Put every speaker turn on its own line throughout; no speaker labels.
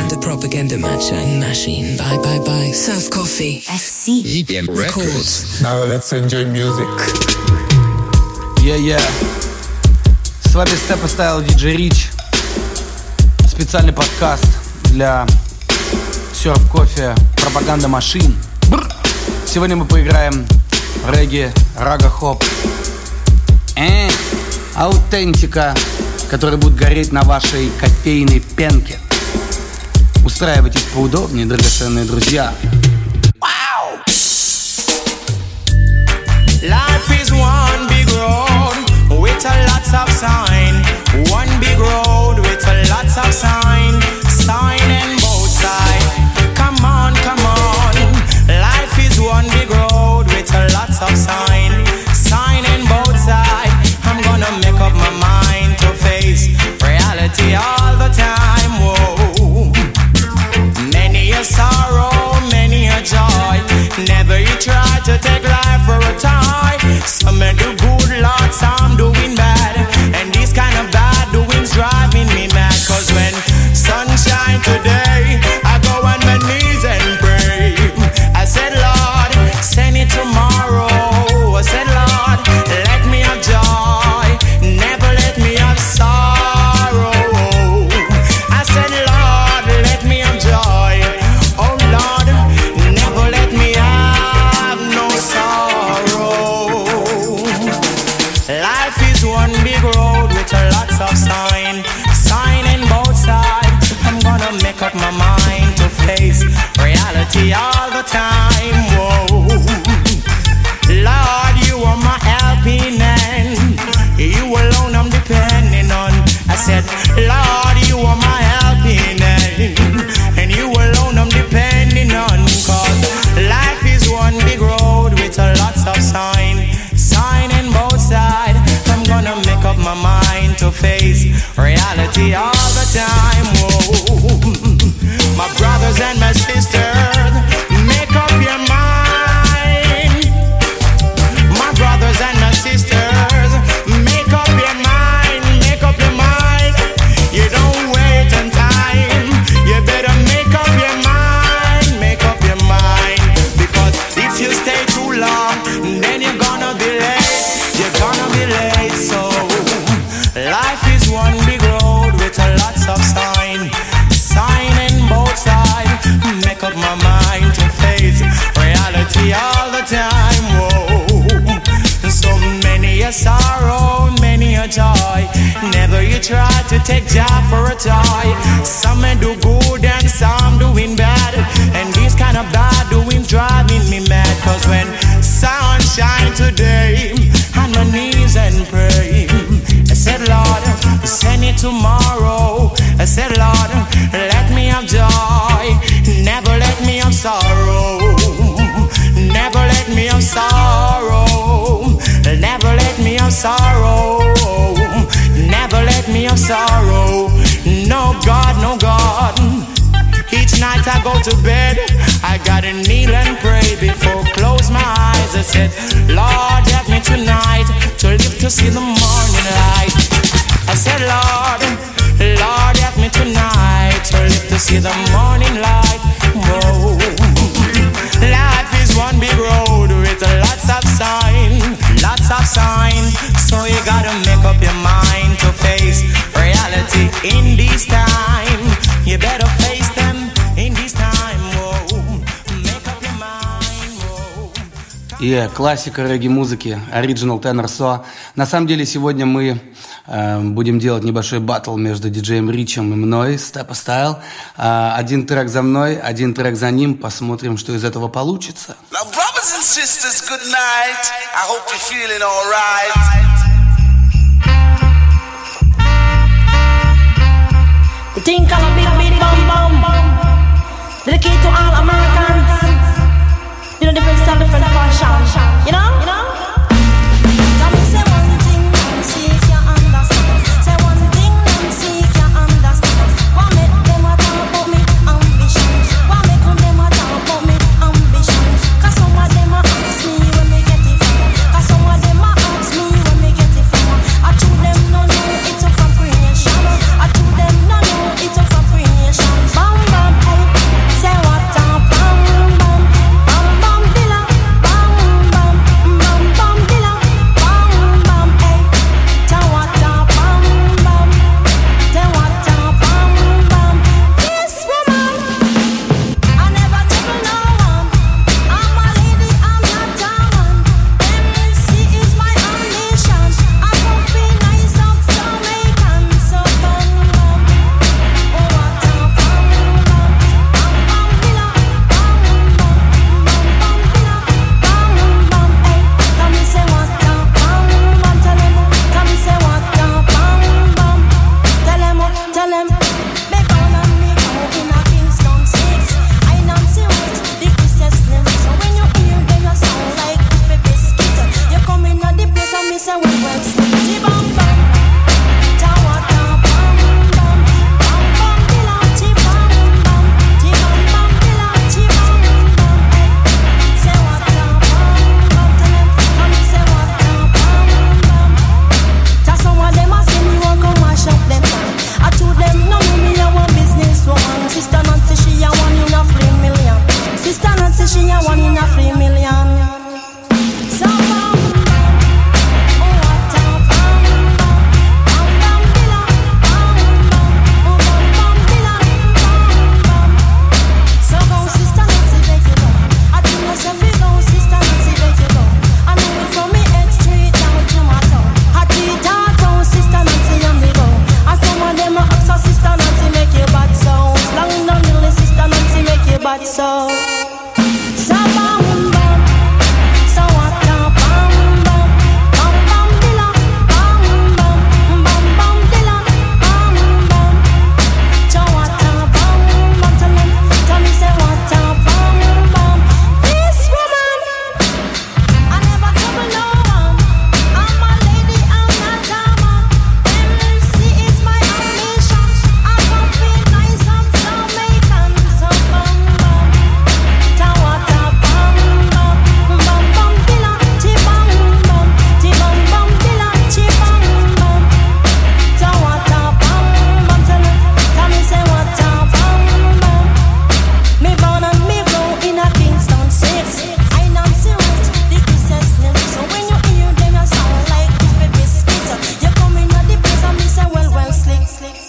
The Propaganda Machine. Bye. Surf Coffee. SC Records.
Now let's enjoy music.
Yeah. С вами Step Style DJ Rich. Специальный подкаст для Surf Coffee Propaganda Machine. Сегодня мы поиграем регги, рага-хоп, аутентика, которая будет гореть на вашей кофейной пенке. Устраивайтесь поудобнее, драгоценные друзья.
Life is one big road with a lots of sign. One big road with a lots of sign. Sign in both sides. Come on. Life is one big road with a lots of sign. Sign in both sides. I'm gonna make up my mind to face reality all the time. Whoa. Many a sorrow, many a joy. Never you try to take life for a toy. Some may do good, Lord, some doing bad. And these kind of bad doings driving me mad. Cause when sunshine today, I go on my knees and pray. I said, Lord, send it tomorrow. I said, Lord, let me have joy. Never let me have sorrow. I said, Lord, let me have joy. Oh Lord, never let me have no sorrow. Life is one big road with a lots of sign. Sign in both sides. I'm gonna make up my mind to face reality all the time. Whoa. Lord, you are my helping hand. You alone I'm depending on. I said, Lord, you are my helping hand. And you alone I'm depending on. Cause life is one big road with a lots of sign. Sign in both sides. I'm gonna make up my mind to face reality all the time. Whoa. My brothers and my sisters, make up your mind. My brothers and my sisters, make up your mind. Make up your mind. You don't wait on time. You better make up your mind. Make up your mind. Because if you stay too long, then you're gonna be late. You're gonna be late. So life is one big road with a lots of sign. Sign in both sides. Make up my mind to face reality all the time. Whoa. So many a sorrow, many a joy. Never you try to take job for a toy. Some may do good and some doing bad. And these kind of bad doings driving me mad. Cause when sun shine today, on my knees and pray. I said, Lord, send it tomorrow. I said, Lord, let me have joy. Never let me have sorrow. Never let me have sorrow. Never let me have sorrow. Never let me have sorrow. No God, no God. Each night I go to bed, I gotta kneel and pray before close my eyes. I said, Lord, help me tonight to live to see the morning light. I said, Lord, help me tonight to live to see the morning light. Whoa. Life is one big road with lots of sign. Lots of sign. So you gotta make up your mind to face reality in this time. You better face them in this time. Whoa. Make up your mind. Whoa.
Классика регги-музыки, Original Tenor So. На самом деле сегодня мы будем делать небольшой баттл между диджеем Ричем и мной, Step Style. Один трек за мной, один трек за ним. Посмотрим, что из этого получится.
Now, brothers and sisters, good night. I hope you're feeling all right.
The thing called a big bum bum. Dedicated to all Americans. You know, different style, different fashion. You know? Tell me, say one thing, and see if you understand. Say one thing, and see if you understand. Why make them a talk about me ambition? Why make them a talk about me ambition? Cause some of them a ask me when me get it from. Cause some of them a ask me when me get it from. I told them no, it's a from creation. I told them no, it's a from creation. Bam bam.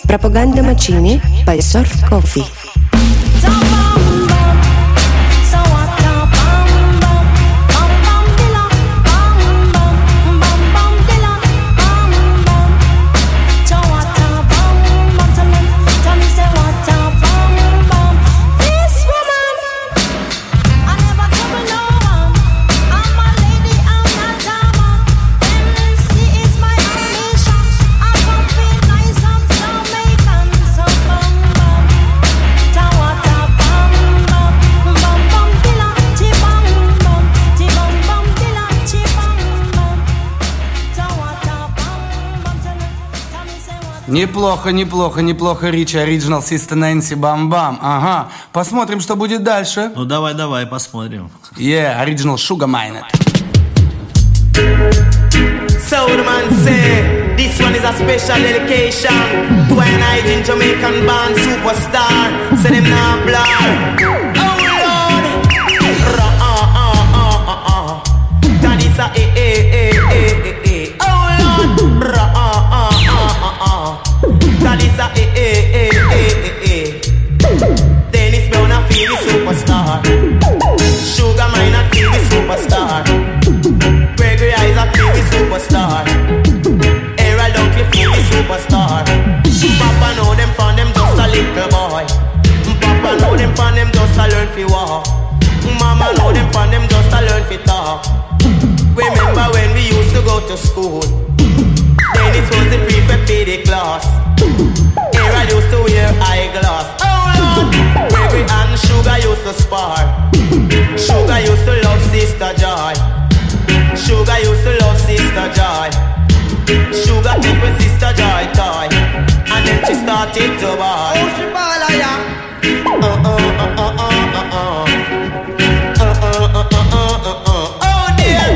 Propaganda Machine by Surf Coffee.
Неплохо, неплохо, неплохо, Ричи, Original Sister Nancy, бам-бам. Ага, посмотрим, что будет дальше.
Ну давай, посмотрим.
Original Sugar Minot.
So the man say, this one is a special dedication to an Nigerian Jamaican band superstar. Say them now blood. Oh Lord, that is a oh Lord, that is a Dennis Brown a feel the superstar. Sugar Minot feel the superstar. Gregory Isaac feel the superstar. Era Dunkley feel the superstar. Papa know them from them just a little boy. Papa know them from them just a learn fi walk. Mama know them from them just a learn fi talk. Remember when we used to go to school? Dennis was the prefect for the class. Era used to wear eyeglass. Oh Lord, Gregory and Sugar used to spar. Sugar used to love Sister Joy. Sugar used to love Sister Joy. Sugar took with Sister Joy toy, and then she started to ball. Oh, she ball, yeah. Oh dear.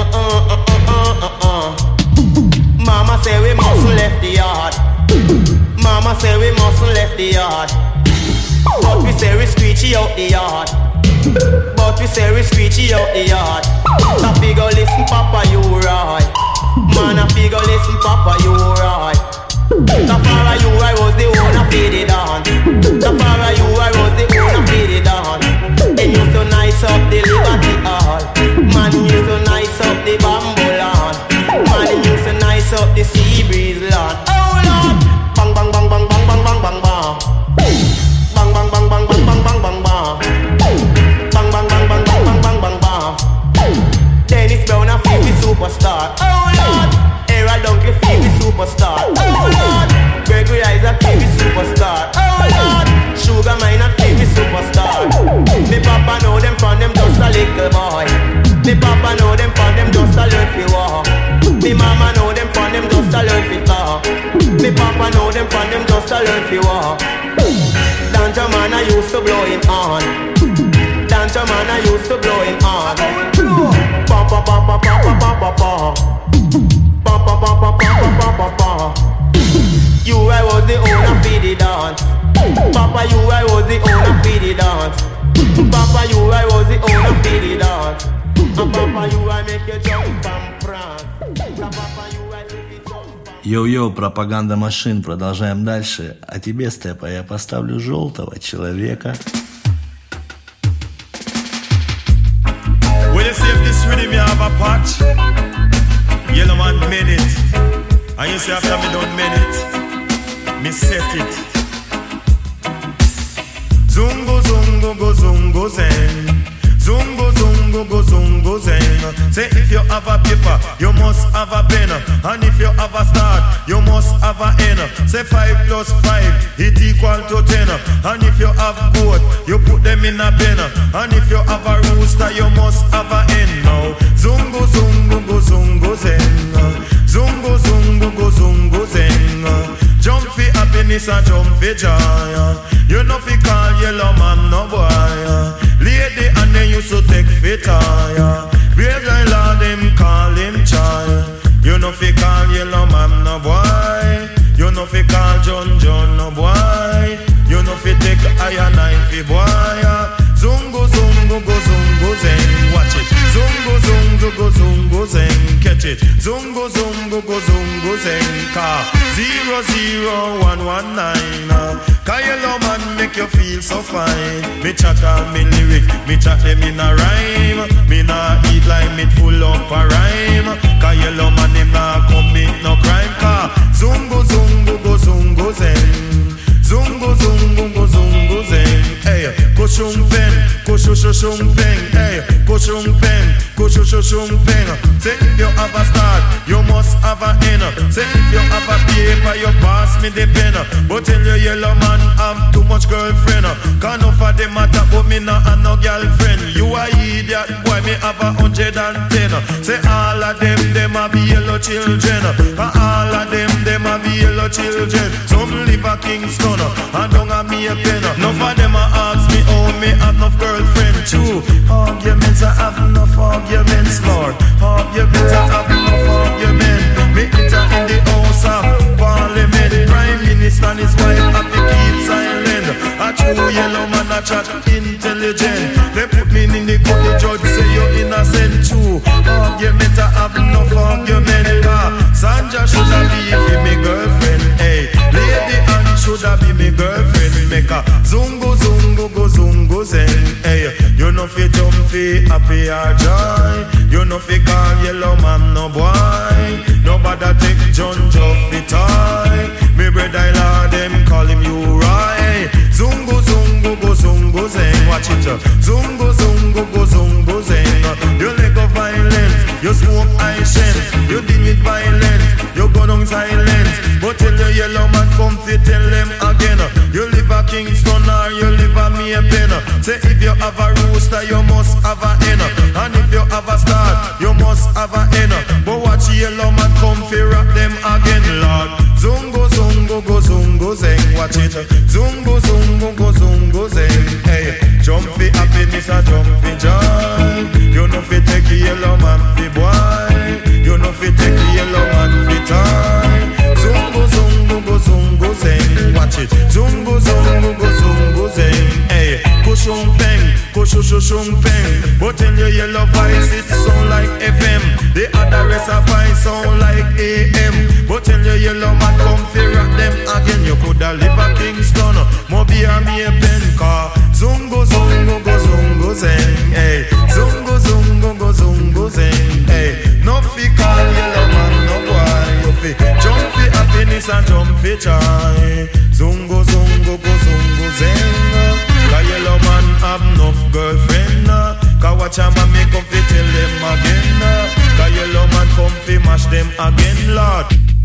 Mama say we mustn't left the yard. Mama say we mustn't left the yard. But we say we screechy out the yard. But we say we screechy out the yard. The figure listen, Papa, you right. Man, a figure listen, Papa, you right. The far you I was the owner for the dance. The far you I was the owner for the dance. And used to nice up the Liberty Hall. Man used to nice up the Bamboo Land. Man used to nice up the Sea Breeze Land. Oh Lord, bang bang bang bang bang bang bang bang bang. Bang bang bang bang bang bang bang bang bang. Bang bang bang bang bang bang bang bang bang. Dennis Brown a feel the superstar. Oh Lord, Era Dunkley feel the superstar. Oh Lord, Gregory Isaac feel the superstar. Oh Lord, Sugar Minot feel the superstar. Me papa know them from them just a little boy. Me papa know them from them just a learn fi walk. Me mama know them from them just a learn fi talk. Me papa know them from them just a learn fi walk. Danja man I used to blow him on. Danja man I used to blow him on. Pa pa pa pa pa pa pa pa pa. Pa pa pa pa pa pa pa pa. You I was the owner for the dance. Papa you I was the owner for the dance. Papa you I was the owner for the dance. Papa you I make you jump and prance. Papa you I make you jump.
Йоу-йоу, пропаганда машин, продолжаем дальше. А тебе, Степа, я поставлю желтого человека.
Well, you see if this rhythm you have a patch, yellow man made it. And you see after me done made it, me set it. Zungo, zungo, go, zungo, zen. Zungo, zungo, go, zungo, zen. Say if you have a paper, you must have a pen. And if you have a start, you must have a end. Say 5 plus 5, it equal to 10. And if you have goat, you put them in a pen. And if you have a rooster, you must have a hen. Now, zungo, zungo, go, zungo, zen. Zungo, zungo, go, zungo, zen. Jump for happiness and jump for joy. You know fi call yellow man no boy. Lady and then used to take fit higher. Brave guy lord him call him child. You know fi call yellow man no boy. You know fi call John John no boy. You know fi take iron knife fi boy. Zungo zungo go zungo zen. Watch it. Zungo zungo go zungo zen. Catch it. Zungo zungo go zungo zen. Car 00119. Cause yellow man make you feel so fine. Me chat all me lyrics, me chat them in a rhyme. Me nah eat like me full up a rhyme. Cause yellow man him nah commit no crime. Cause zungo zungo go zungo zen. Zungo zungo go zungo zen. Hey, kushumpen, kushushumpen. Hey, kushumpen, kushushumpen. Say if you have a start, you must have a end. Say if you have a paper, you pass me the pen. But tell your yellow man I'm too much girlfriend. Can't know for them matter, but me not have no girlfriend. You a idiot, boy, me have 110. Say all of them have yellow children. All of them have yellow children. Some live a Kingston, and don't have me a pen. None of them ask me, oh, me have enough girlfriend. True, arguments, I have enough arguments, Lord. Arguments, I have enough arguments. Me enter in the house of Parliament. Prime Minister and his wife have to keep silent. A true yellow man, a chat intelligent. They put me in the court, the judge say you're innocent. True, argument, I have enough argument. Sanja should have be me girlfriend. Hey, Lady Anne should have be me girlfriend. Make a zungo zungo go zungo zen. Hey, you know fi jump fi happy or joy. You know fi call yellow man no boy. Nobody take John Joff fi toy. Me brother Lord them call him you right. Zungo zungo go zungo zen. Watch it up. Zungo zungo go zungo zen. You let go violence. You smoke ice shen. You deal with violence. You go down silence. But tell the yellow man come fi tell them again. You live a Kingston or you live a Maypen. Say if you have a rooster you must have a hen. And if you have a star you must have a hen. But watch yellow man come fi rock them again, Lord. Zungo zungo go zungo zeng. Watch it. Zungo zungo go zungo zeng. Hey, jump fi happiness and jump fi joy. You know fi take yellow man fi boy. You know fi take yellow man fi toy. Zungo zungo go zungo zeng. Watch it. Zungo zungo go zungo zeng. Hey, kushung peng, kushushung peng. But in your yellow voice it sound like FM. The other rest of voice sound like AM. But in your yellow man come fi rock them again. You coulda live a Kingston, Moby or Maypen. Car zungo zungo go zungo zeng. Hey, zungo zungo go zungo zeng. Hey, no fi call yellow man no boy. You fi jump fi happiness and jump fi joy. Zungo zungo go zungo zeng. Cause yellow man have enough girlfriend. Cause watch a man me come fi tell them again. Cause yellow man come fi mash them again, Lord.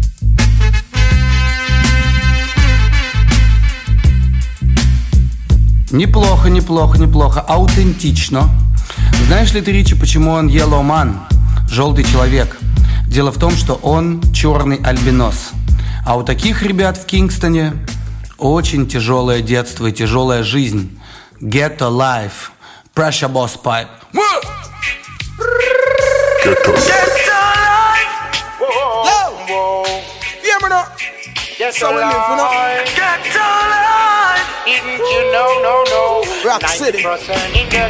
Неплохо, неплохо, неплохо. Аутентично. Знаешь ли ты, Ричи, почему он yellow man? Желтый человек. Дело в том, что он черный альбинос. А у таких ребят в Кингстоне очень тяжелое детство и тяжелая жизнь. Ghetto life. Pressure Boss Pipe.
Ghetto life.
Ghetto life. Didn't you know, no. Rock City. Whatever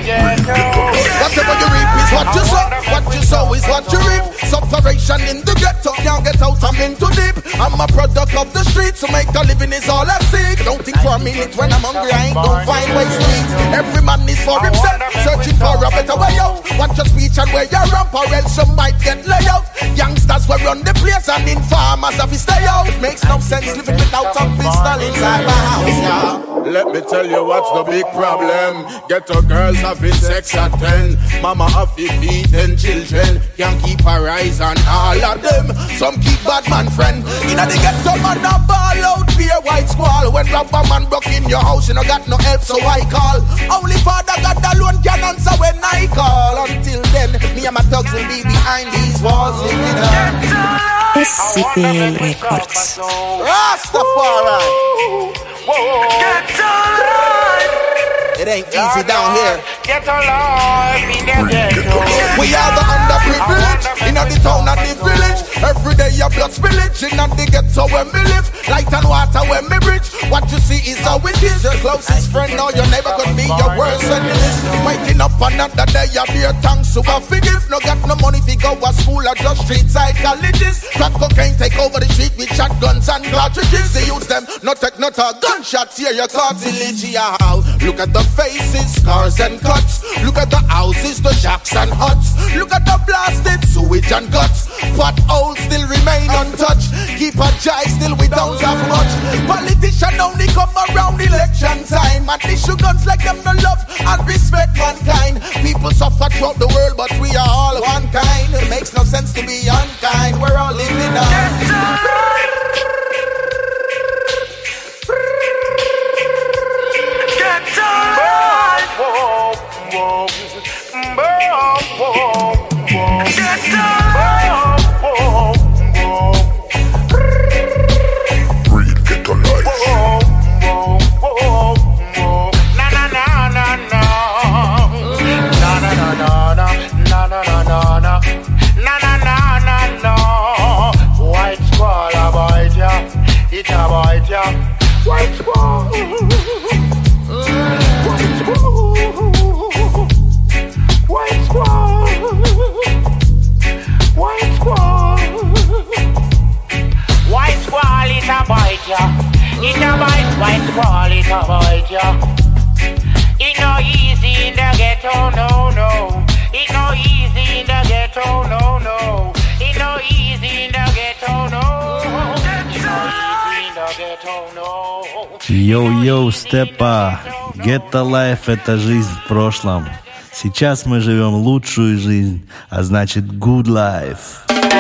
you reap is what you sow. What you sow is what you reap. Sufferation in the ghetto, can't get out, I'm in too deep. I'm a product of the streets, so make a living is all I seek. Don't think for a minute when I'm hungry, I ain't gon' find ways to eat. Every man is for himself, searching for a better way out. Watch your speech and where you ramp, or else you might get laid out. Youngsters will run the place and informers have to stay out. Makes no sense living without a pistol inside my house, yeah.
Let me tell you what's the big problem. Ghetto girls having sex at 10. Mama have to feed 10 children. Can't keep her eyes on all of them. Some keep bad man friend. In the ghetto man a ball out, be a white squall. When rubber man broke in your house, you no got no help, so I call. Only Father God alone can answer when I call. Until then, me and my thugs will be behind these walls.
SCPM Records.
Rastafari. Ghetto life. It ain't easy down here.
Get alive in the ghetto.
We are the underprivileged in the town and the village. Every day your blood spillage in the ghetto where me live. Light and water where me bridge. What you see is how it is. Your closest friend or your neighbor could be your worst enemy. Waking up another day, you bear thanks to a forgive. No got no money fi go to school or just street side colleges. Crack cocaine take over the street with shotguns and cartridges. They use them, no take no talk. Gunshots here, your cartilage. Look at the faces, scars and cuts. Look at the houses, the shacks and huts. Look at the blasted sewage and guts. Potholes still remain untouched. Keep a jive still we don't have much. Politicians only come around election time and issue guns like them no love and respect mankind. People suffer throughout the world, but we are all one kind. It makes no sense to be unkind. We're all living on.
White squall, white squall, white squall, white squall, it a bite ya, it a bite, white squall, it a bite ya. It no easy in the ghetto, no, no. It no easy in the ghetto, no, no. It no easy in the ghetto, no.
Йоу-йоу, степа, Ghetto Life — это жизнь в прошлом. Сейчас мы живем лучшую жизнь, а значит good life.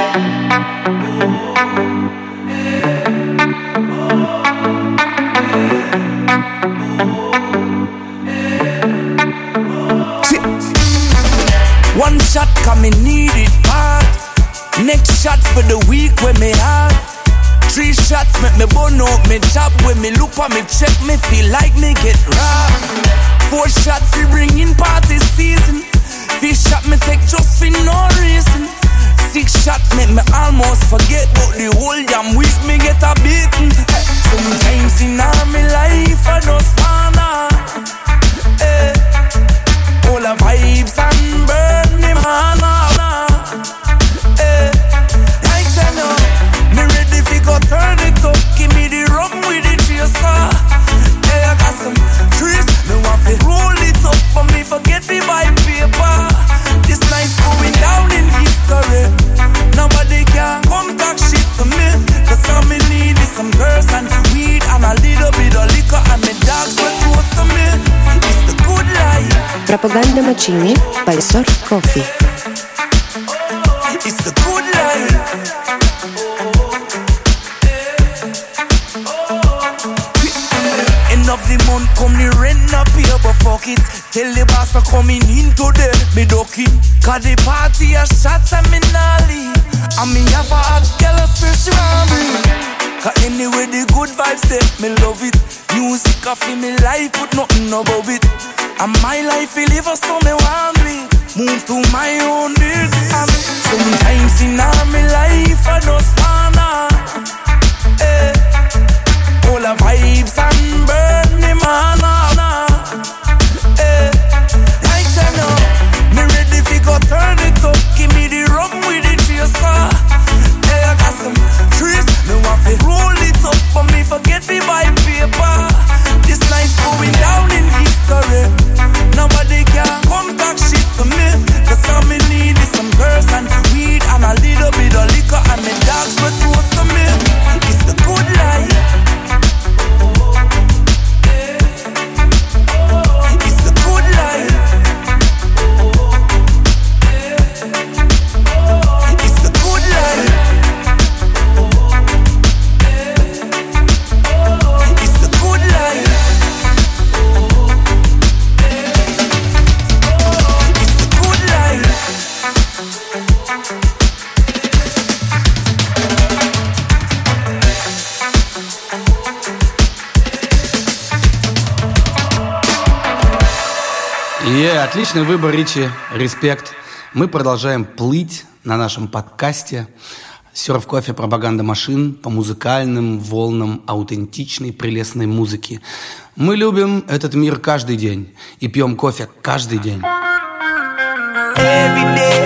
One shot come and need it bad. Next shot for the week when me hard. 3 shots make me burn out me job. When me look on me check me feel like me get robbed. 4 shots we bring in party season. 5 shot me take just for no reason. 6 shot make me almost forget about the whole damn week me get a beating. Sometimes in all my life I just wanna all the vibes and burn me mana. Right now me ready fi go turn it up. Give me the rum with the chaser. Hey, I got some trees. Me want fi roll it up, but me forget fi buy paper. This night's going down in history. Nobody can come talk shit to me. Cause all me need is some girls and weed and a little bit of liquor. And me dogs were close to me. It's the good life.
Propaganda Machini by Surf Coffee.
It's the good life. End of the month come the rent not pay, but fuck it. Tell the boss for coming in today, me ducking. Cause the party a shot and me nah leave. And me have a hot girl a special me. Cause anyway the good vibes there, me love it. Music a fi me life, put nothing above it. And my life will live so me want me. Move to my own beat. Sometimes in all my life I just wanna all the vibes and burn me mana. Right now me ready fi go turn it up. Give me the rum with the chaser. Hey, I got some trees. Me want fi roll it up, but me forget fi buy paper. This night's going down in history. Nobody can come talk shit to me. Cause all me need is some girls and weed and a little bit of liquor. And me dogs were close to me. It's the good life.
Отличный выбор, Ричи. Респект. Мы продолжаем плыть на нашем подкасте «Серф кофе. Пропаганда машин» по музыкальным волнам аутентичной, прелестной музыки. Мы любим этот мир каждый день и пьем кофе каждый день.
Every day,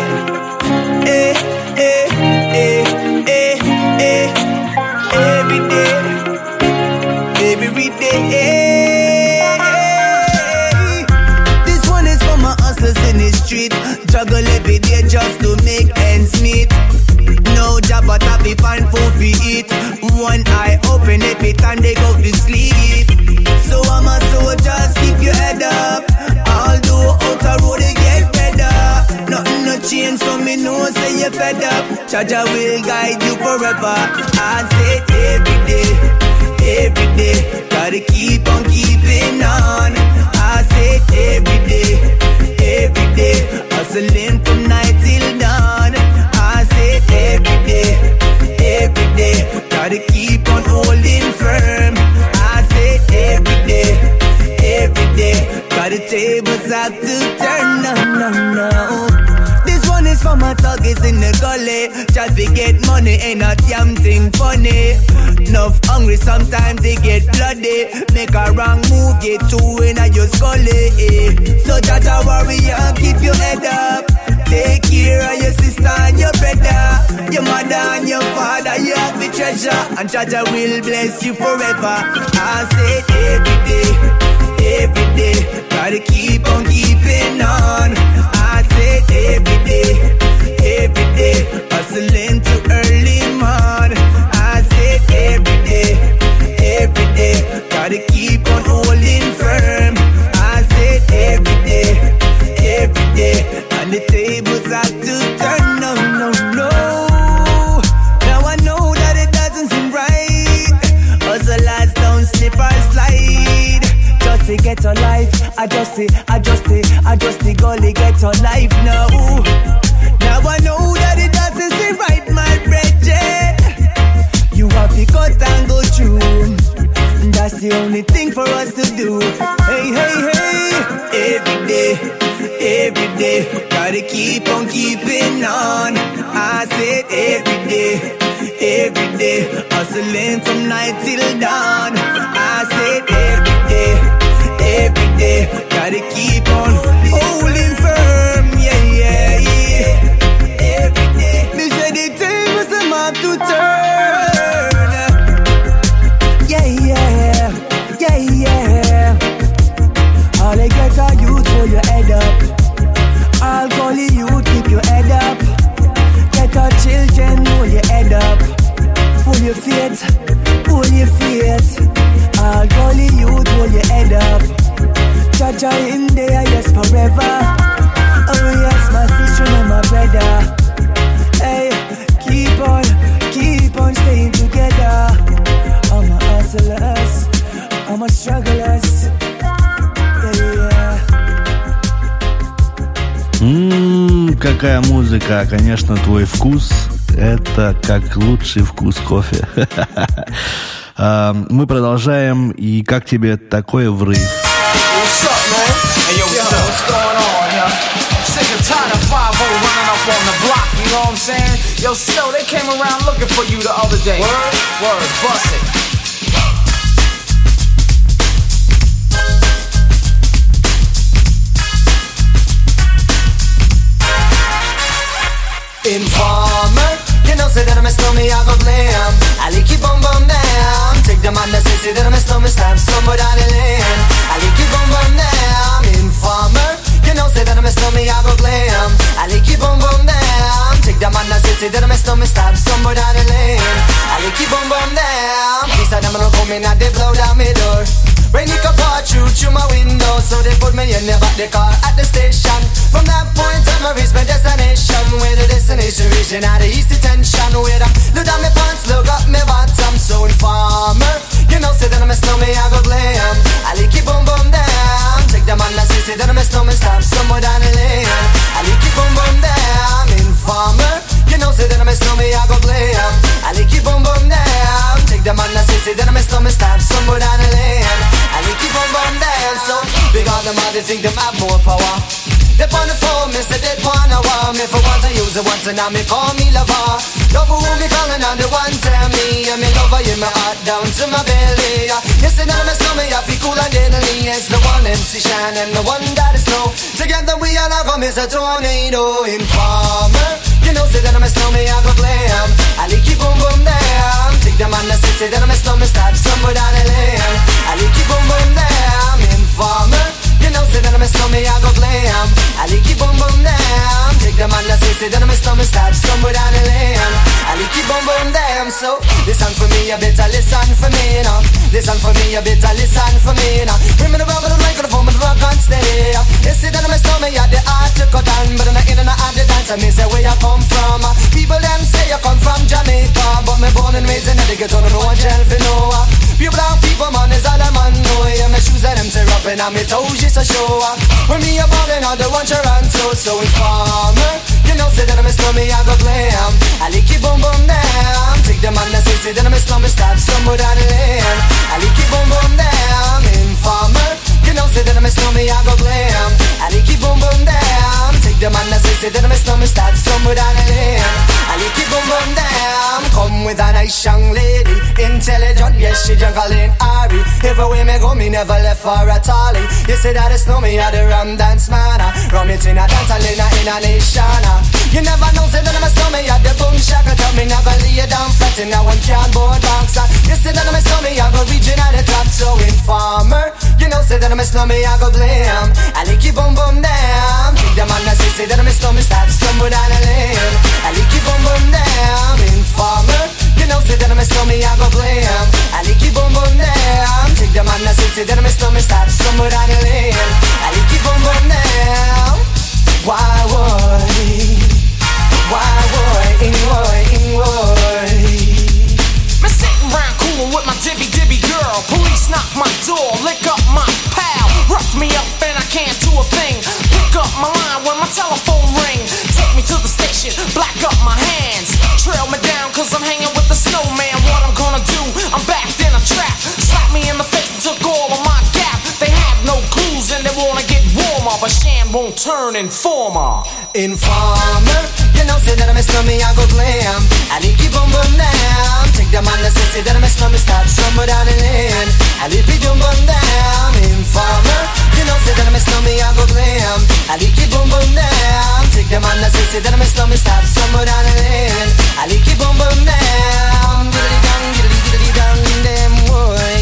every day, every day. This one is for my hustlers in the street, juggle every day just to make ends meet. No job but I be find food to eat. One eye open every time they go to sleep. So I'm a soldier, keep your head up. Although out the road it get better. Nothing no change, so me know say you're fed up. Jaja will guide you forever. I say every day, gotta keep on keeping on. I say every day, hustling from night till dawn. I say every day, gotta keep on holding firm. I say every day, got the tables have to turn. No. This one is for my thuggers in the gully. Just to get money ain't a damn thing funny. Enough hungry sometimes they get bloody. Make a wrong move, get two in a your scully. So Jaja warrior, keep your head up. Take care of your sister and your brother, your mother and your father, you have the treasure. And Jaja will bless you forever. I say every day, gotta keep on keeping on. I say every day, hustling to early morn. I say every day, gotta keep on holding firm. I say every day, and the tables have to turn. No. Now I know that it doesn't seem right. Hustlers don't slip or slide. Just to get a life, adjust it, gully get a life now. Now I know that it doesn't seem right, my brethren. You have to cut and go through. That's the only thing for us to do. Hey, every day, gotta keep on keeping on. I said every day, hustling from night till dawn. I said every day, gotta keep on holding firm. Yeah. Every day, me say the tables them have to turn. Yeah. All I get are you, hold your head up. I'll call you, keep your head up. Get our children, hold your head up. Pull your feet. I'll call you, hold your head up. Jaja in there, yes, forever. Oh yes, my sister and my brother. Hey, keep on staying together. All my hustlers, all my strugglers.
Какая музыка, конечно, твой вкус. Это как лучший вкус кофе. Мы продолжаем. И как тебе такой врыв?
Informer, you know say that I'm a snowman, I go blame. I like you bum down. Take the man that say that I'm a snowman, stamp somewhere down the lane. I like you bum down. Informer, you know say that I'm a snowman, I go blame. I like you bum down. Take the man that say that I'm a snowman, stamp somewhere down the lane. I like you bum down. Please I never come in and they blow down my door. Rain it come pour through my window, so they put me in the back the car at the station. From that point on I reach my destination, where the destination region out of east detention. Where I look down my pants, look up my bottom. So informer, you know say that I'm a snowman, I go glam. I like it boom down. Take the man that say that I'm a snowman, stamp somewhere down the lane. I like it boom down. Informer, you know say that I'm a snowman, I go glam. I like it boom down. Take the man that say that I'm a snowman, stamp somewhere down the lane. I like it boom down. So big on them all, they think them have more power. They on the phone, me say they wanna want me. For once I use it once and now me call me lover. Love who me calling on the one tell me. And me lover in my heart down to my belly. You say now my stomach I feel cool and deadly. It's the one MC Shine and the one that is snow. Together we all have a tornado. Informer, you know say that I'm a snowman I go glam. I like you boom boom damn. Take them on the say that I'm a snowman start somewhere down the lane. I like you boom boom damn. Informer, you know say that I'm a snowman I go glam. I like you boom boom damn. Take them on the say that I'm a snowman start somewhere down the lane. I like you boom boom damn. So listen for me, you better listen for me now. Listen for me, you better listen for me now. Bring me the rubber, the microphone, but the rock on steady. You see that I'm a snowman, you the art to cut on, but I'm not in and out the dance. I say where you come from. People them say you come from Jamaica, but me born and raised in the ghetto, no one shall fi know. Pure brown people, man, is all a man know. Yeah, my shoes and them tear up and my toes just a show. When me a ballin', all the ones you run so informer. You know, say that I'm a snowman, I go glam. I like you boom boom damn. Take them on the say that I'm a snowman, start somewhere down the lane. I like you boom boom damn. Informer. You know, say that I'm a snowman, I go glam. I like you boom boom damn. Take them on the say that I'm a snowman, start somewhere down the lane. I like you boom boom damn. Come with a nice young lady, intelligent, yes she jungle in Ari. Everywhere me go, me never left for a tally. You say that it's no me, I the rum dance man. Rum it in a dance, I in a nation. You never know, say that I'm a snowman, I the boom shaka. Tell me never lay down flat in a one cardboard box. You say that I'm a snowman, I go reaching at the top. So informer, you know, say that I'm a snowman, I go blame. I like you boom boom damn. Take them on the say that I'm a snowman, start somewhere down the lane. I like you boom boom damn. Informer, you know, say that I'm a snowman, I go blame. I like you boom boom damn. Take them on the say that I'm a snowman, start somewhere down the lane. I like you boom boom damn. Why would?
Me sitting round coolin' with my dibby girl. Police knock my door, lick up my pal. Rough me up and I can't do a thing. Pick up my line when my telephone ring. Take me to the station, black up my hands. Trail me down cause I'm hanging with the snowman. What I'm gonna do, I'm backed in a trap. Slap me in the face and took all of my gap. They have no clues and they wanna get warmer, but Shan won't turn informer.
Informer, you know, say that I'm a snowman, I go glam. I like you boom boom down. Take them on the say that I'm a snowman, start somewhere down the lane. I like you boom boom down. Informer, you know, say that I'm a snowman, I go glam. I like you boom boom down. Take them on the say that I'm a snowman, start somewhere down the lane. I like you boom boom down. Diddly dong, them boy,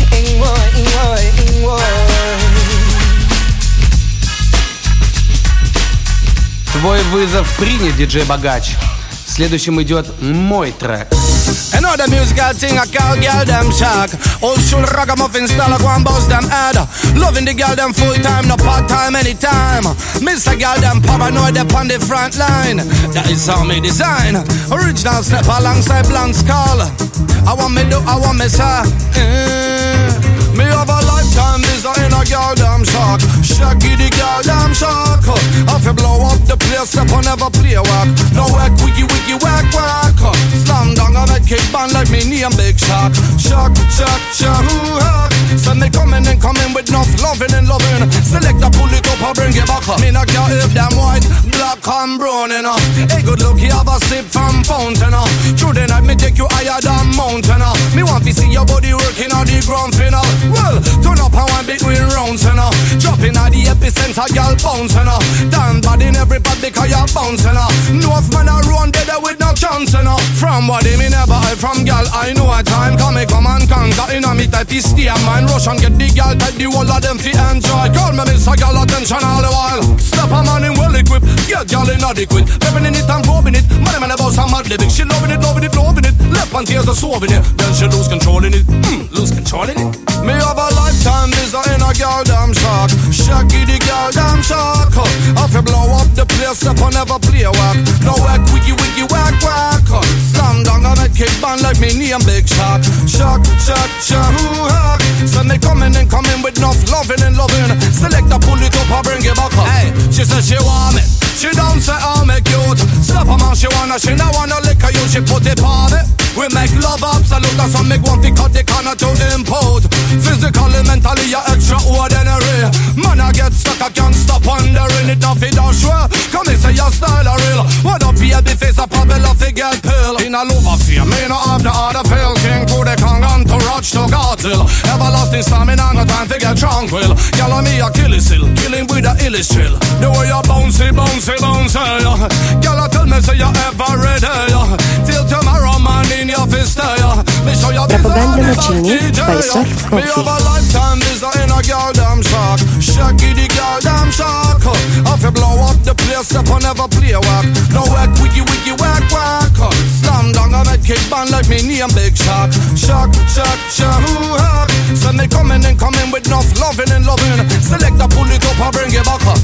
Твой вызов принят, диджей Богач. Следующим идет мой трек.
Another musical thing I call girl them shock. Old school ragamuffin style I go and bust them head. Loving the girl them full time, no part time anytime. Miss a girl them paranoid up on the front line. That is how me design. Original step alongside blank skull. I want me do, I want me say. Me have a lifetime visa in a girl damn shock. Shaggy the girl damn shock. I feel blow up the place, step on never play work. No work, wiggy, whack. Slam down, I make kick band like me name Big Shock. Shock, so me coming with enough loving and loving. Select a pull it up and bring it back. Me not care if them white, black and brown, you know. Hey, good look, you have a sip from fountain, you know. Through the night, me take you higher than mountain, you know. Me want to see your body working on the ground, you know. Well, turn up and one between rounds, you know. Dropping at the epicenter, y'all bounce, you know. Down body in everybody because you're bouncing, you know. North man a run dead with no chance, you know. From body me never hide from y'all, I know a time. Come and conquer, in a me type is steer, man. Rush and get the y'all type, the whole of them fi enjoy. Call me miss a y'all attention all the while. Step a man in well equipped, get y'all inadequate. Living in it and probing it, man about some mad living. She loving it. Left and tears are solving it. Then she lose control in it, lose control in it. Me have a lifetime visa in a girl damn shock. Shaggy the girl damn shock. I feel blow up the place, step on never play work. No work, wiggy, whack. Slam down, I make kick band like me name Big Shock. Shock. So me coming with enough loving and loving. Select a pull it up and bring it back up. Hey, she said she want me. She don't say I'll make cute. Slap a man she don't wanna lick her you, she put it on it. We make love absolute, that's what make one to cut the corner to impose. Physically, mentally, you're extraordinary. Man, I get I can't stop wondering it not fit or sure. Come and say your style are real. What up baby face a probably love to get pill. In a love affair, me no have the other pill. King to the Congan to Roach to Godzilla. Everlasting stamina, no time to get tranquil. Y'all me a Achilles heel, killing with a illis chill. The way you bouncy, bouncy, bouncy. Y'all tell me say you ever ready. Till tomorrow morning your fist. Me show you
Propaganda Machini by Surf
me have a lifetime visa in a goddamn shock. Shaky the goddamn shock. If you blow up the place, step on never play walk. No work, wiki, wiki, whack, whack. Slam down, I make kick band like me name Big Shock. Shock, shock, shock, hoo-ha. So they coming and coming with enough loving and loving. Select a pull it up and bring it back up.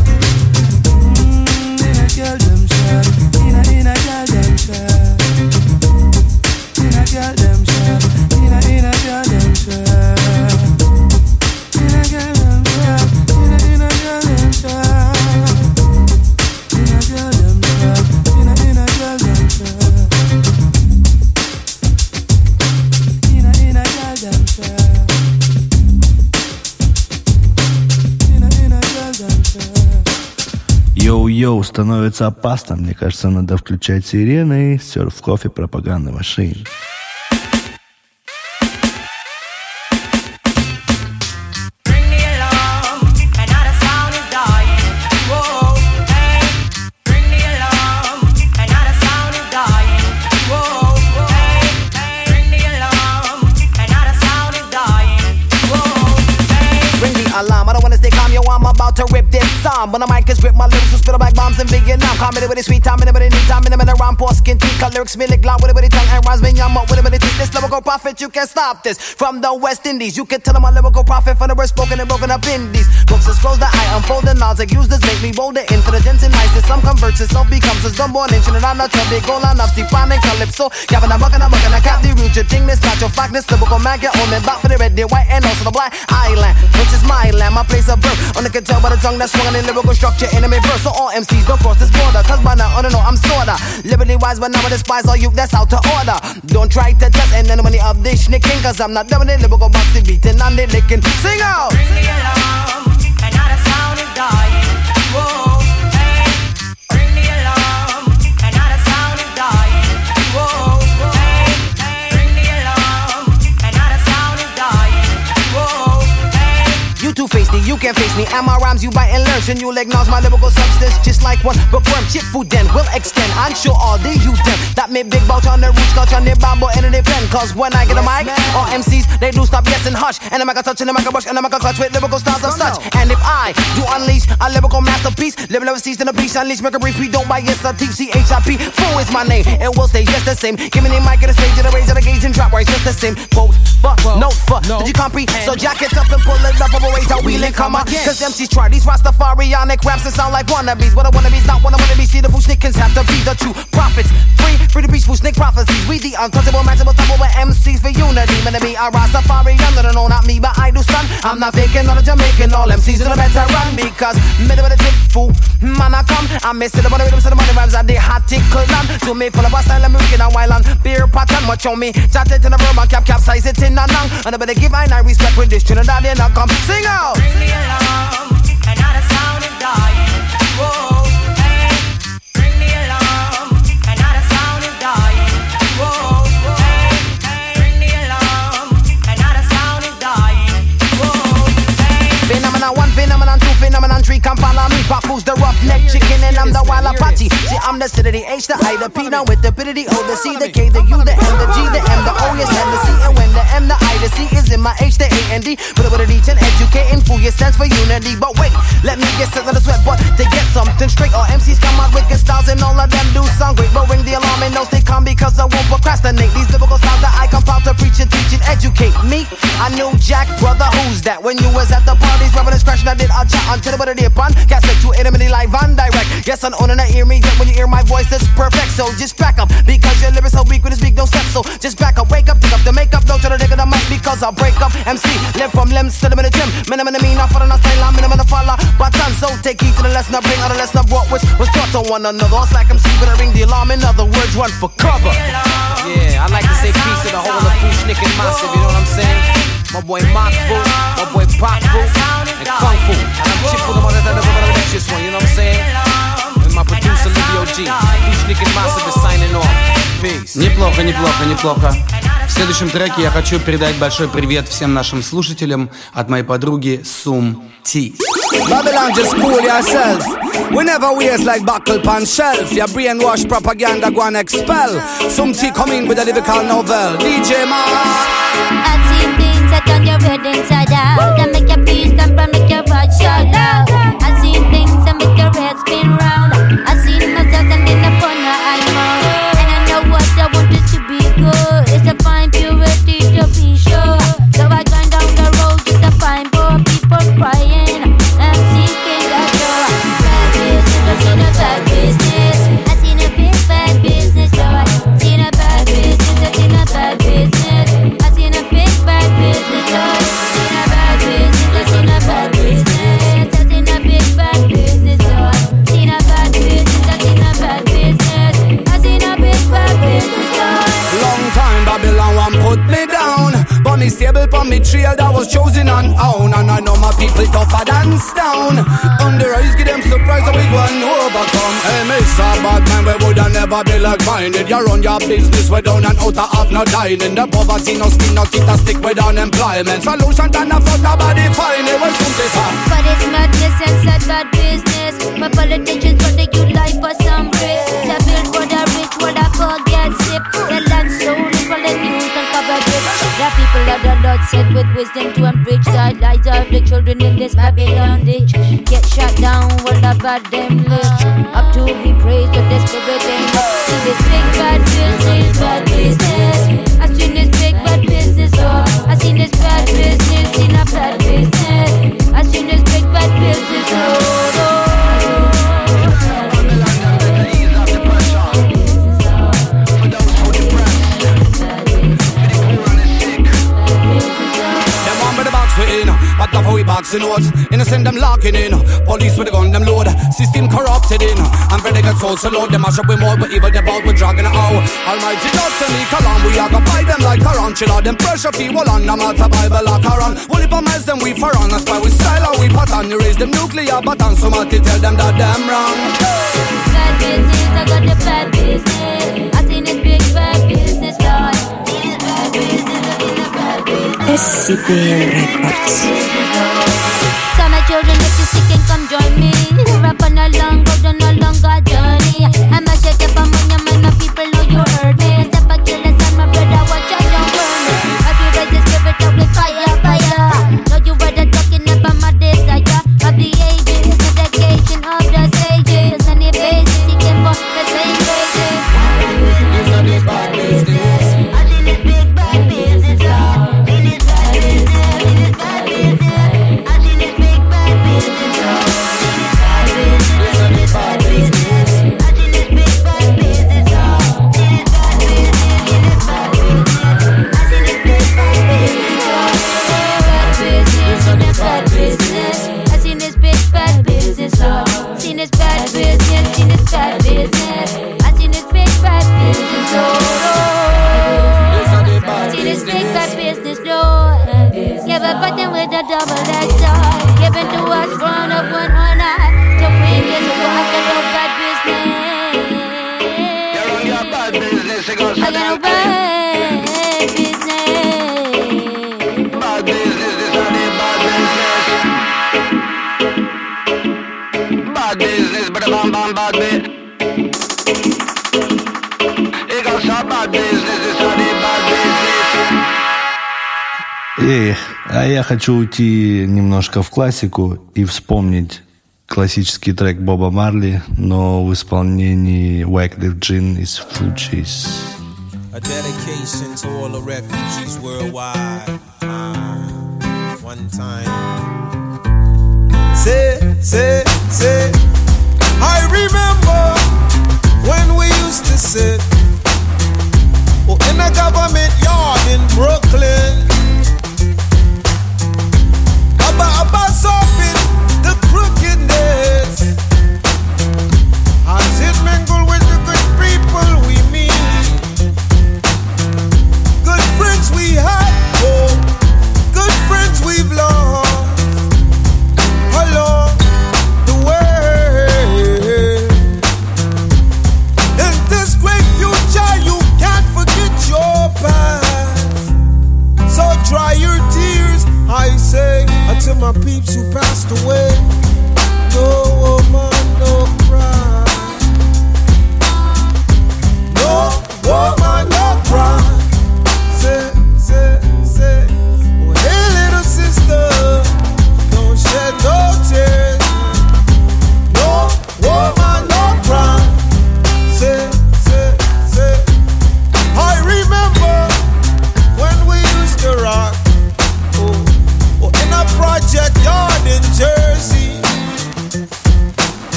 In a girl them shot. In a girl them shot. In a girl them shot. In a girl them shot. In a girl them shot. In a girl them shot. In a girl them shot. In a girl them shot. In a girl them shot.
Йоу-йоу, становится опасно. Мне кажется, надо включать сирены. Surf Coffee, Propaganda Machine.
I'm about to rip this song. When the mic is grip, my lyrics will spit up like bombs in Vietnam. Comedy with a sweet time, in a need time, in a round poor skin teeth. Cut lyrics, me lick loud with a tongue and rhymes, me yum up with a bit of teeth. This lyrical prophet, you can't stop this. From the West Indies, you can tell I'm a lyrical prophet from the worst spoken and broken up indies. Books and scrolls that I unfold and knowledge like use this make me bolder, intelligence and niceness. Some converts it, some becomes a dumb born ancient and I'm not your big goal. I'm not Stefan and Calypso. Gavin, I'm bucking, I cap the root, your thing, this not your fact, this lyrical man, get on me back for the red, the white, and also the black island, which is my land, my place of birth. Only can tell by the tongue that's swung in lyrical structure, enemy verse. So all MCs don't cross this border, cause by now, I don't know, I'm sorta liberty wise, but now I despise all you that's out to order. Don't try to test and any money of this nicking, cause I'm not doing it, lyrical boxing beating and they licking. Sing out! Bring the alarm, and now the sound is dying. Whoa, hey. Bring the alarm, and now the sound is dying. Whoa, hey. Bring the alarm, and now the sound is dying. Whoa, hey. You two-faced me, you can't face me, and my rhymes you bite and learn. And you'll acknowledge my lyrical substance just like one bookworm. Chip food then will extend. I'm sure all the you them that made big bout on the roots, culture, their bamboo and their pen. Cause when I get a mic, all MCs, they do stop yes and hush. And I make a touch and I make a brush and I make a clutch with lyrical styles of such. And if I do unleash a lyrical masterpiece, lyrical season a piece, unleash, make a brief, we don't buy yes, a TCHIP. Fool is my name, it will stay just the same. Give me the mic at the stage, and the raise of the gauge and drop right just the same. Quote, but note for, did you comprehend? So jack it up and pull it up, wait till we link come up. Cause MCs try these Rastafarianic raps that sound like wannabes. But a wannabe's not one of wannabes. See the fool snickers have to be the true prophets. Free to preach fool snick prophecies. We the untouchable, matchable, double with MCs for unity. Man to be a Rastafarian, no, not me, but I do stun. I'm not faking, not a Jamaican. All MCs in a better run because middle of the tip fool. Man, I come, I miss it. About the rhythms of the money rhymes and the hot tickle down. To me, full of a style, I'm making a while on beer pattern. Much on me, chat it in a verb and capsize it in a nang. And I better give I respect with this Trinidadian. I come sing out. Bring the alarm, and now the sound is dying. Whoa, hey. Bring the alarm, and now the sound is dying. Whoa, hey. Bring the alarm, and now the sound is dying. Whoa, hey. Phenomenon 1, phenomenon 2, phenomenon 3, come follow me. Papoose the roughneck chicken, and I'm the wild Apache. See, I'm the C to the H, the I, the P, now with the P to the O, the C, the K, the U, the M, the G, the M, the O, yes, and the C, and when the M, the I, the C is in my H, the A, and D. Put it with a reach and educating fool, yes, stands for unity. But wait, let me get set on the sweat, but to get something straight, all MCs come out with good styles, and all of them do sound great. But ring the alarm and no stay calm because I won't procrastinate. These lyrical styles that I compile to preach and teach and educate me. I knew Jack, brother, who's that? When you was at the parties, rubbing and scratching, I did a chat until the butter dip on. Got set to intimately live on direct. Yes, I'm on and I hear me. When you hear my voice, it's perfect. So just back up because your lyrics so weak with this weak, don't step. So just back up, wake up, pick up the makeup, don't try to dig it the mic because I'll break up. MC, live from limbs to the minute gym. Minimum to me, not for the style, I'm minimum to follow. But done, so take heed to the lesson I bring, or the lesson I brought, which was taught to one another. It's like MC, but I ring the alarm. In other words, run for cover.
Yeah, I like to say peace to the whole of the Foo Schnick and Massive, you know what I'm saying? My boy Mark Fu, my boy Pop Fu, and Kung Fu. And I'm Chip for the mother that this one, you know what I'm saying? And my producer Livio G. Фушник and Massive is signing off. Peace.
Неплохо, неплохо, неплохо. В следующем треке я хочу передать большой привет всем нашим слушателям от моей подруги Сум Ти.
Babylon, just cool yourself. We never waste like buckle pan shelf. Your brainwash propaganda go and expel. Some tea come in with a lyrical novel. DJ Mars.
I've seen things that turn your head inside out. That make your peace and make your heart shout out. I've seen things that make your head spin round. I've seen myself and in the corner I'm out. And I know what I want it to be good. It's to find purity to be sure. So I grind down the road just to find poor people crying. I'm seeking that door. Bad business, I've seen a bad business. I've seen a big bad business, so I've seen a bad business, I've seen a bad business. I've seen a big bad business, so I've seen a bad business, I've seen a bad business. I've seen a big bad business, so I've seen a bad business, I've seen a bad business. I've seen a big bad business, so
Long time Babylon one put me down, but me stable on me trail that was chosen on own. And I know my people tougher than stone. On the rise give them surprise and we go and overcome. Hey Mr. Badman, we woulda never be like-minded. You run your business we down and out of no dining. The poverty no skin, no teeth, a stick with unemployment. Solution done a fuck nobody find it. What's something sir?
but it's madness and sad bad business. My politicians for the youth life for some risk. To build for the rich, what I forget sip. The land stolen for the news and cover it. The people of the Lord said with wisdom to unbridge the lives of the children in this Babylon ditch. Get shot down while the bad them live. Up to be praised of the spirit and see this big bad business, bad business. I seen this big bad business, oh. I seen this bad business, seen a bad business. I seen this big bad business, oh.
But love how we boxing out. Innocent them locking in. Police with the gun them load. System corrupted in. And for they get sold so load. They mash up with more. But evil they bought with dragging it out. Almighty God send me along. We are gonna buy them like Quran. Chill out them pressure people on. No matter Bible or Quran. Only for miles them we for on. That's why we style how we pattern. You raise them nuclear buttons. Somebody tell them that them wrong.
Bad business, I got the bad business. I seen this big bad business, Lord. Bad business, I seen the bad business.
SCPM Records.
So my children, if you sick and come join me. We're up on a long road and a longer journey. I'm a shake up on your mind, my people know you heard me. Step back, kill us, and my brother, watch out, don't burn me. Have you raised the spirit up with fire, fire? Know you were the talking about my desire of the ages, dedication of the sages. And the basis, he came for the same basis.
It's a big bad business.
I seen this big bad business, Lord. Seen this bad business, seen this bad business. I seen this big bad business, Lord. Seen this bad business,
It's a big bad business.
I seen this big bad business, Lord. Seen this bad business, seen this bad business. I seen this big bad business, Lord. Bad business, seen this bad business. I seen this big bad business, Lord. Seen this bad business, seen this bad business. I seen this big bad business, Lord. See this big bad business, Lord. Give a button with a double-edged sword. Given to us one of one honor. To bring this to after the bad business.
You're on your bad business, you got
I got a bad business.
bad business, this is the bad business. Bad business, but a bad business. You got some bad business, this is the bad business.
А я хочу уйти немножко в классику и вспомнить классический трек Боба Марли, но в исполнении Wyclef Jean из Fugees.
A dedication to all the refugees worldwide. One time.
Say, I remember when we used to sit in a government yard in Brooklyn. About solving the crookedness. As it mingle with the good people we meet. Good friends we had, good friends we've lost. Along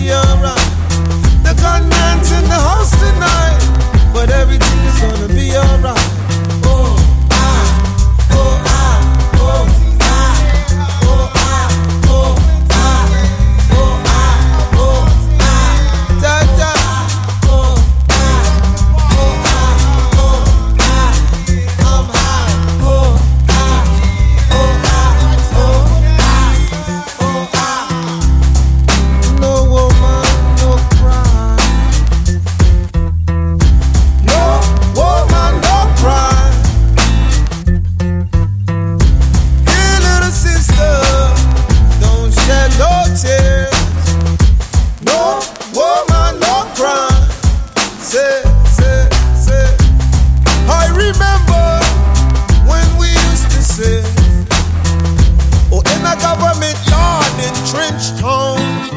be alright. The gunman's in the house tonight, but everything is gonna be alright. Oh, ah, oh, ah, oh, ah, oh, ah, oh, ah, oh, ah, oh, ah, da da. Oh, ah, oh, ah, oh, ah, I'm high. Oh, ah, oh, ah, oh, ah, oh, ah. No woman, no cry. No woman, no cry. Hey, little sister, don't shed no tears. No woman, no cry. Say, say, say. I remember when we used to say, oh, in a government yard in Trench Town,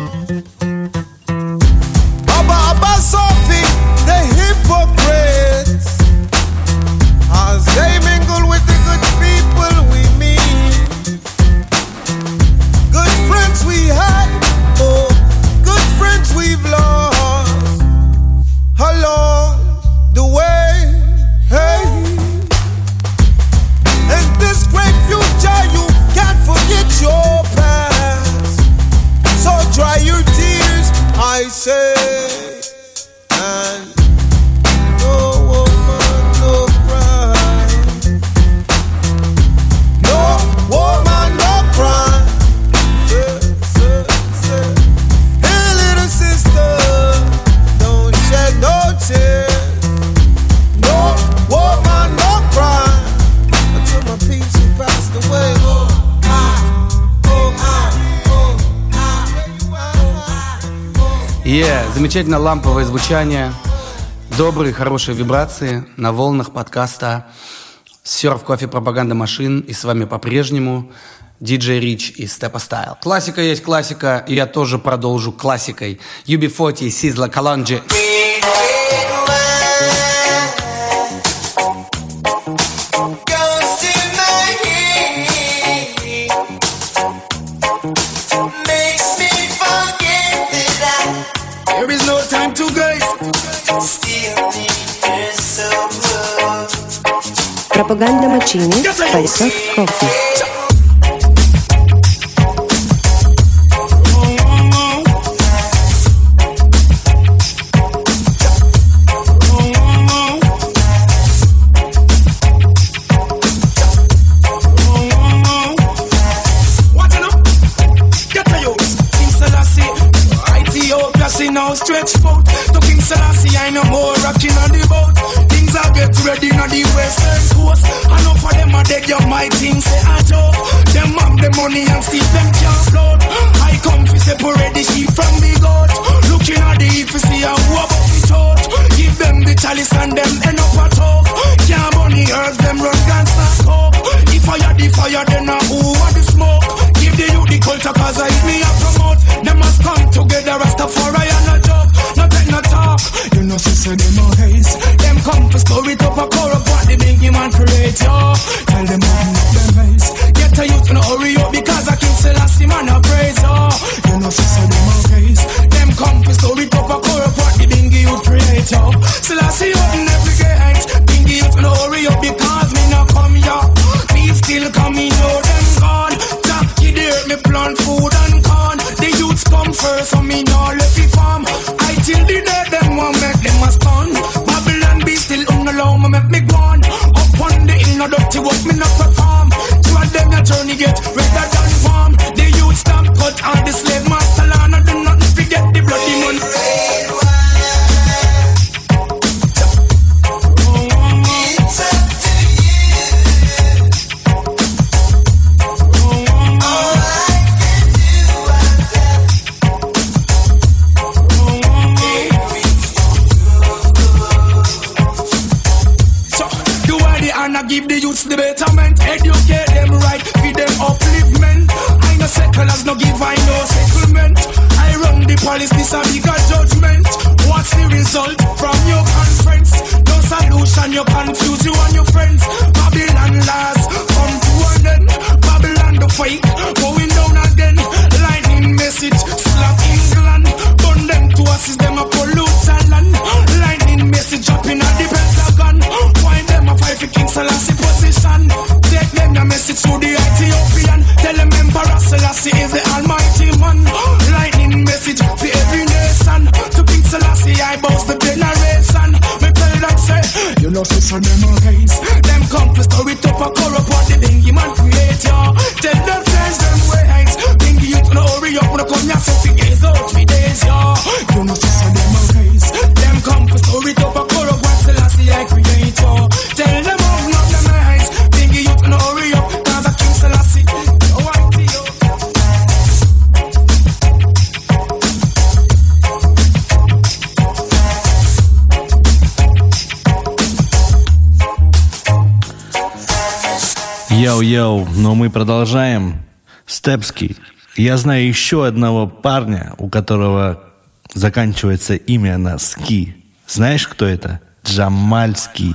Abba Sophie, the hypocrites, as they mingle with the good people we meet. Good friends we had, oh, good friends we've lost along the way. Hey, and this great future, you can't forget your past. So dry your tears, I say, and no woman, no cry. No woman, no cry. Say, say, say. Hey, little sister, don't shed no tears. No woman, no cry. Until my peeps who passed away. Oh, ah, oh, ah, oh, ah.
Замечательно ламповое звучание, добрые, хорошие вибрации на волнах подкаста Surf Coffee Propaganda Machine. И с вами по-прежнему DJ Rich и Steppa Style. Классика есть классика, и я тоже продолжу классикой. UB40, Sizzla Kalonji.
There is no time to waste.
Пропаганда Machine by Surf Coffee.
Stretch out to King Selassie, I no more rocking on the boat. Things are get ready on the western coast. Enough of them are dead, you might think say a joke. Them have the money and still them can't float. I come to separate the sheep from the goat. Looking at the heat to see how about the thought. Give them the chalice and them end up a talk. Can't burn the earth, them run guns and smoke. If I had the fire, then I who want the smoke. Give the youth the culture cause I me a promote. Them must come together, Rastafari and a joke. No take no talk, you know sister them no haze. Them come to store it up a corrupt what the big man create, yo. Tell them open up them face. Get a youth in a hurry up because I keep Selassie man a praise, yo. You know sister them no haze. Them come to store it up a corrupt what the bingy youth create, yo. Selassie open every gate. Bingy youth in a hurry up because me no come, yo. Me still coming, yo, them gone. Jack, you dare me plant food and corn. The youths come first, so me no left it farm. I till the day them want make them a stun. Babylon be still unallow me make me go on. Up on the hill, no dirty work, me no perform. Two of them your journey get redder than warm. The youth stamp cut all the slave master land. I do not forget the bloody money. Give the youths the betterment, educate them right, feed them upliftment. I no settlers, no give I no settlement. I run the police, this a bigger judgment. What's the result from your conference? No solution, you confuse you and your friends. Babylon laws come to an end. Babylon the fight going down again. Lightning message, slap England. Gun
Йоу-йоу, но мы продолжаем. Степский. Я знаю еще одного парня, у которого заканчивается имя на «ски». Знаешь, кто это? Джамальский.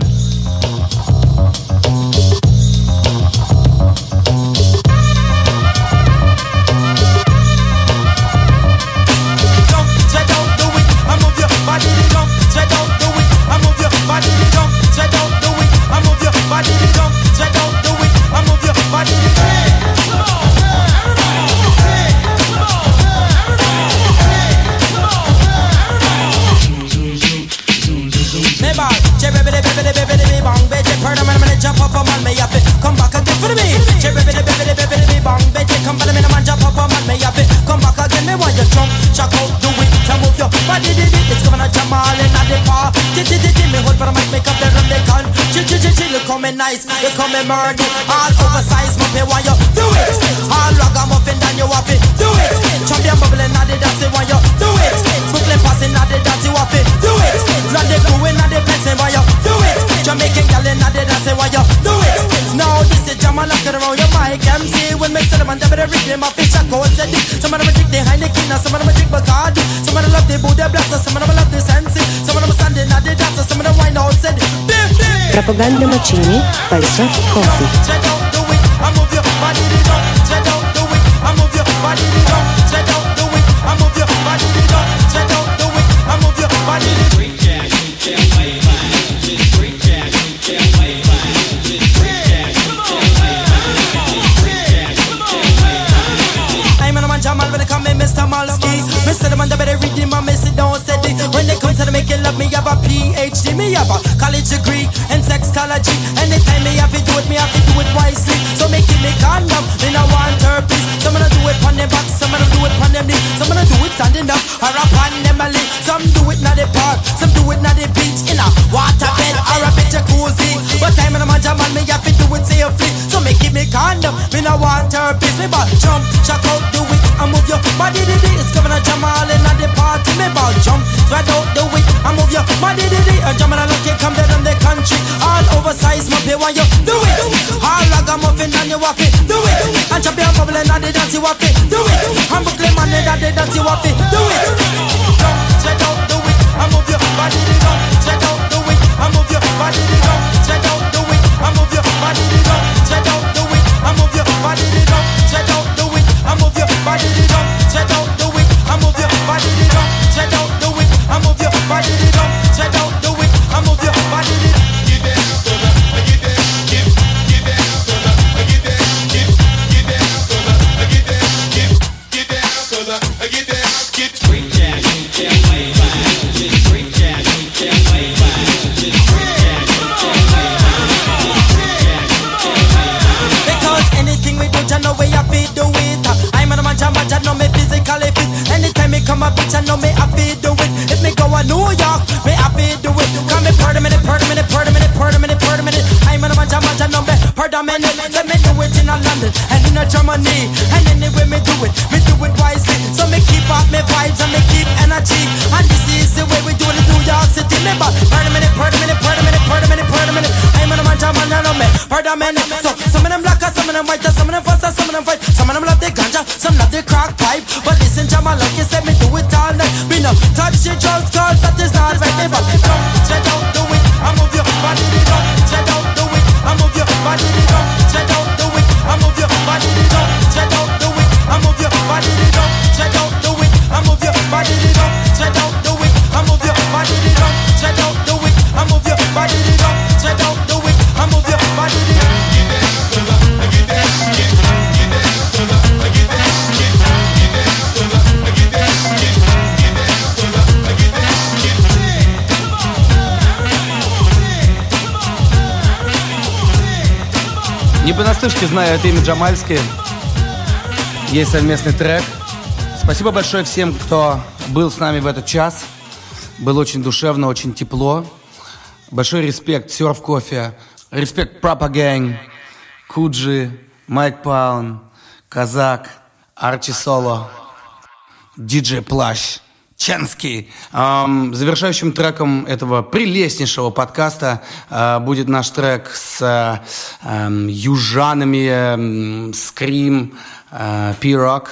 Jump up a man, me have to come back again for me. Bang, baby, come for me, man, jump up a man, me have to come back again. Me want you jump, shock out, do it, to move your body, it's gonna jump all in at the bar. Me hold for the mic, make up the run, they can. Chill, coming nice, you coming murder, all oversized, me want you do it. All ragamuffin, then you have it, do it. Champion bubbling at the dance, want you do it. Brooklyn passing at the dance, you have it, do it. London going at the blessing, want you do it. Jamaican gal in at the dance, want you do it. Now this is Jamal locking around your mic MC. When me say them and they rhythm my fish and cold said it. Some of them drink the Heineken, some of them drink Bacardi. Some of them love the Buddha blaster, some of them love the Sensi. Some of them standing at the dance, some of them wine out said
Пропаганда Мачини, Pulse of Coffee.
Check out the way I move your body down. Check out the way I move your body down. Check out the way I move your body down. Check out the way I move your body down. Jamal when they come in, Mr. Malski. Mr. The man that better read him and miss it down steady. When they come to the make it love me, have a PhD. Me have a college degree in sexology. Anytime me have to do it, me have to do it wisely. So make it me condom, me no want herpes. Some of them do it on their back, some of them do it on them knees. Some of them do it standing up or up on them alley. Some do it na the park, some do it na the beach. In a waterbed or a bit jacuzzi. But time in a man Jamal, me have to do it safely. So make it me condom, me no want herpes. Me ball jump, shock out, do it. I move your body, it's Governor Jamal in the party. Me ball jump, spread out the way. I move your body, a Jamal look you come down in the country. All oversized, my pay when you do it. All ragamuffin and you walk it, do it. And champion bubbling and the dance you walk it, do it. And Brooklyn man and the dance you walk it, do it. Jump, spread out the way. I move your body, spread out the way. I move your body, spread out the way. I move your body, spread out the way. I move your body, spread out the way. I move your body down, check out the way. I move your body down, check out the way. I move your body down, check out the way. I move your body down. Get down, brother. Get down, get down, brother. Get down, get down, brother. Get down, get down, brother. Get down, get free jazz, way back. Just free jazz, way back. Just free jazz, way back. Because anything we do, you know we have to do it. I know me physically fit. Anytime me come a bitch, I know me happy do it. If me go a New York, me happy do it. Come me per the minute. I'm on a man, I know me per the minute. Let me do it in a London and in a Germany. And anyway me do it wisely. So me keep up me vibes and me keep energy. And this is the way we do it in New York City. Me but per the minute. I'm on a man, I know me per the minute. So some of them black, some of them white, some of them fast, some of them fight. Some of them love the ganja, some love the crack pipe. But listen, Jamal, like you said, me do it all night. Me no touch your drugs, cause that is not right. Never come, check out the way. I move your body, check out the way. I move your body, check out the way. I move your body, check out the way. I move your body, check out the way. I move your body, check out the way. I move your body, check out the way. I move your body, check out the way. I move your body.
Не понаслышке знаю это имя Джамальский. Есть совместный трек. Спасибо большое всем, кто был с нами в этот час. Было очень душевно, очень тепло. Большой респект Surf Coffee, респект Proper Gang, Куджи, Майк Паун, Казак, Арчи Соло, диджей Плащ, Ченский. Завершающим треком этого прелестнейшего подкаста будет наш трек с южанами Scream, P-Rock,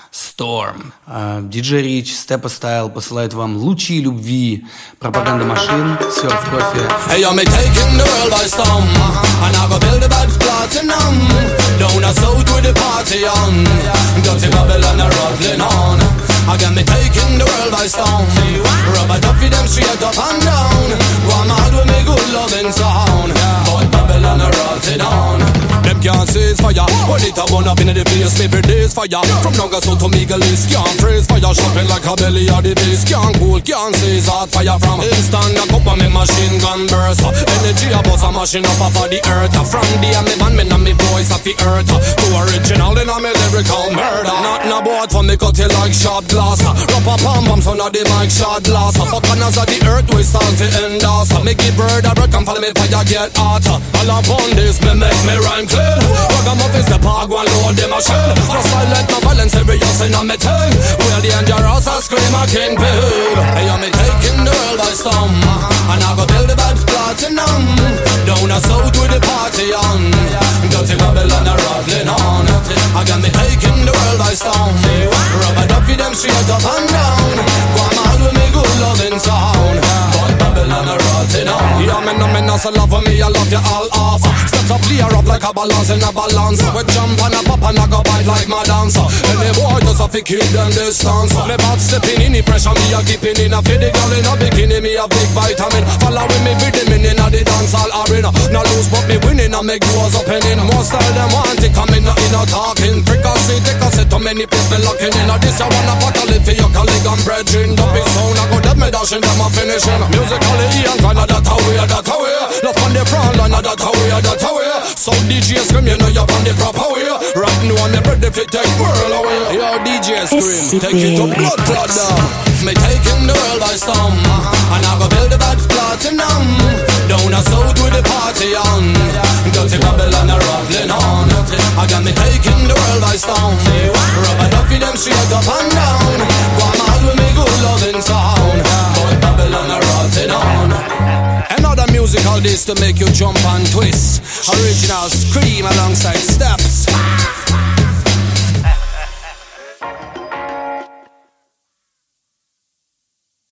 Storm. Диджей Рич, Steppa Style посылают вам лучи любви. Пропаганда машин, серф кофе.
Hey, I'm taking the world by storm, and I go build the vibes platinum. Down a south with the party on, dirty Babylon are rolling on. I got me taking the world by storm. Rub a duck for them straight up and down. One mad with me good loving sound. But Babylon are rolling on. Them can't say it's fire. When it a burn up in the place, maybe days fire. From Nanga South to Miguelis, can't freeze fire. Shopping like a belly of the base. Can't cool, can't say it's hot fire from instant. A cup of me machine gun burst. Energy a buzz a machine up off of the earth. From the me man, me and me voice of the earth. To original in a me lyrical murder. Not in a board for me cut it like sharp glass. Rap a pam pam son of the mic shot glass. Fuck on us of the earth we start to end us. Make it bird a break and follow me fire get hotter. All upon this me make me rhyme clear. Ragamuffins the park one load them a shell. No silent no violence serious in a me tongue. Well the dangerous a scream a king pig. Hey I'm taking the world by storm, and I go build the vibes platinum. Down a south with the party on, dirty Babylon a rattling on. I got me taking the world by storm. Rub a duck for them straight up and down. Go mad with me good loving sound. But Babylon a rotting on. Yeah, me no so love me, I love you all off. Steps up clear up like a balance in a balance. We jump and a pop and I go bite like my dancer. And the boy does a fi keep them distance. Me back stepping in the pressure, me a keeping in a fi the girl in a bikini, me a big vitamin. Following me with them in a the dance hall arena. No lose but me winning and make doors opening. Most of them want it coming in a talking. Fricassee, take a set to many place me locking in. This I wanna bottle it for your colleague and brethren. Don't be sound, I go dead me dashing them a finishing. Musically and kinda that away, that away. Love on the front line, that away, that away. So DJ Scream, you know you're on the proper way. Right now I'm ready to take world away. Yo DJ Scream, take it to blood clot down. Me taking the world by storm, and I go build the vibes platinum. Down a south with the party on, dirty Babylon are rattling on. I got me taking the world by storm. Rub a duck for them straight up and down. Go mad with me good loving sound. But Babylon are rattling on. Another musical disc to make you jump and twist. Original Scream alongside Steps.